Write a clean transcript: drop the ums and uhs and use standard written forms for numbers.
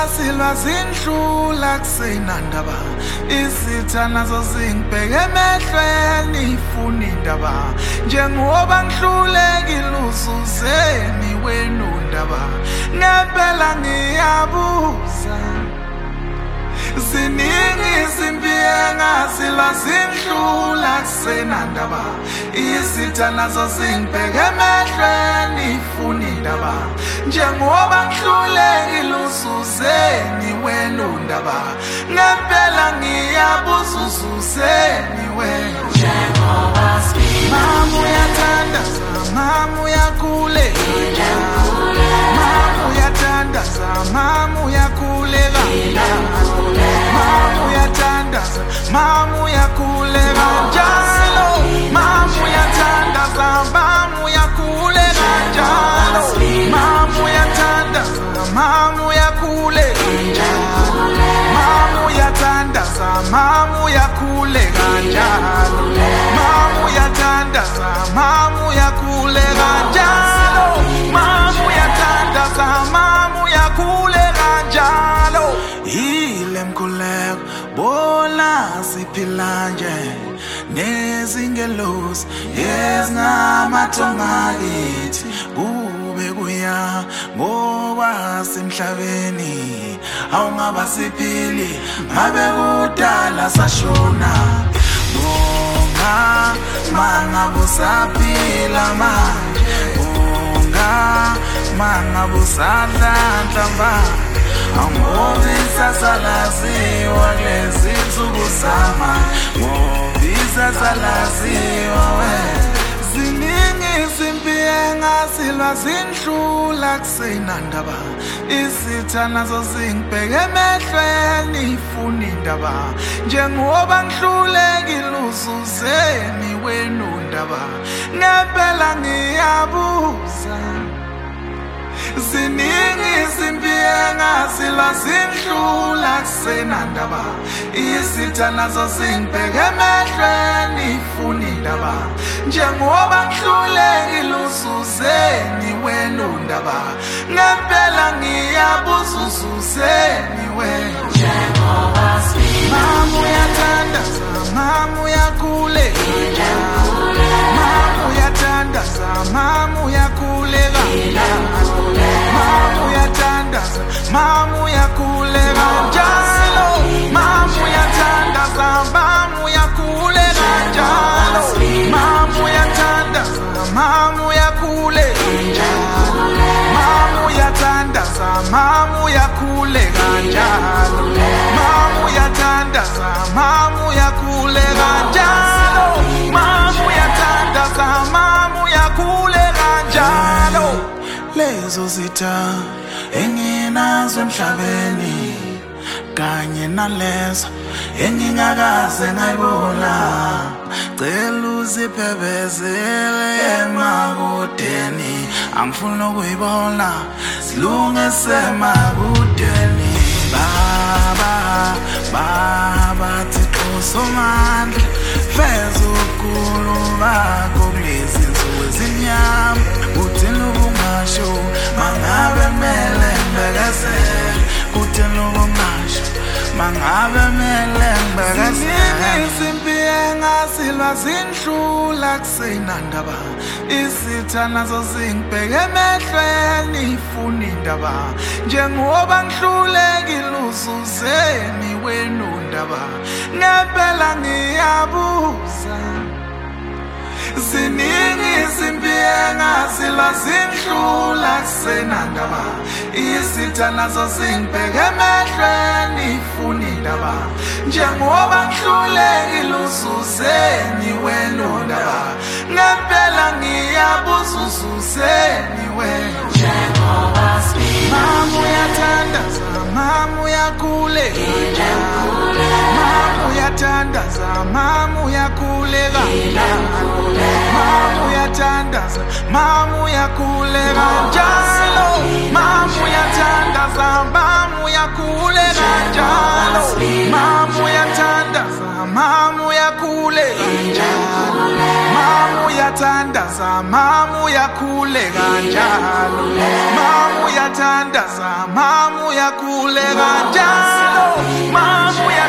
silwa zindlula kusenandaba izitha nazo zingibheke emehlweni ifuna indaba njengoba ngihlulekile uzuzeni wena undaba ngempela ngiyabuza ziningi izimpi engasilwa zindlula kusenandaba izitha nazo zingibheke emehlweni ifuna indaba njengoba ngihlulekile uzuzeni wena undaba ngempela ngiyabuza uzuzeni wena njengoba mama uyathandaza mama uyakhuleka mama uyathandaza mama uyakhuleka mama uyathandaza mama uyakhuleka njalo mama uyathandaza mama uyakhuleka njalo mama uyathandaza mama uyakhuleka njalo mama uyathandaza mama uyakhuleka njalo mama uyathandaza mama uyakhuleka njalo mama uyathandaza mama uyakhuleka njalo ile mkhuleko bona siphila nje nezingelosi ezingamathonga kithi kube kuya ngoba semhlabeni awungaba siphili ngabe kudala sashona bonga mangabe usaphila manje bonga mangabe usadla Ngobisa salaziwa kulezi nsuku zama Ngobisa salaziwa we ziningi izimpi engasilwa zindlula kusenandaba izitha nazo zingibheke emehlweni ifuna indaba njengoba ngihlulekile uzuzeni wena undaba ngempela ngiyabuza ziningi izimpi engasilwa zindlula kusenandaba izitha nazo zingibheke emehlweni ifuna indaba njengoba ngihlulekile uzuzeni wena undaba ngempela ngiyabuza uzuzeni wena njengoba mama uyathandaza mama uyakhuleka mama uyathandaza mama uyakhuleka mama uyathandaza mama uyakhuleka njalo mama uyathandaza mama uyakhuleka njalo mama uyathandaza mama uyakhuleka njalo mama uyathandaza mama uyakhuleka njalo mama uyathandaza mama uyakhuleka njalo mama uyathandaza mama uyakhuleka njalo lezo zitha enginazo emhlabeni kanye nalezo engingakaze ngayibona cela uziphebezele emakudeni angifuni ukuyibona silunge semakudeni baba Thixo Somandla feza ubukhulu bakho kulezi nsuku ezimnyama uthini ubungasho mangabe kumele ngibekezele uthini ubungasho mangabe kumele ngibekezele izimpi engasilwa zindlula kusenandaba izitha nazo zingibheke emehlweni ifuna indaba njengoba ngihlulekile uzuzeni wena undaba ngempela ngiyabuza ziningi izimpi engasilwa zindlula kusenandaba izitha nazo zingibheke emehlweni ifuna indaba njengoba ngihlulekile uzuzeni wena undaba ngempela ngiyabuza uzuzeni wena njengoba mama uyathandaza mama uyakhuleka mama uyathandaza mama uyakhuleka mama uyathandaza mama uyakhuleka njalo mama uyathandaza mama uyakhuleka njalo mama uyathandaza mama uyakhuleka njalo mama uyathandaza mama uyakhuleka njalo mama uyamthandaza, mama uyakhuleka njalo, mama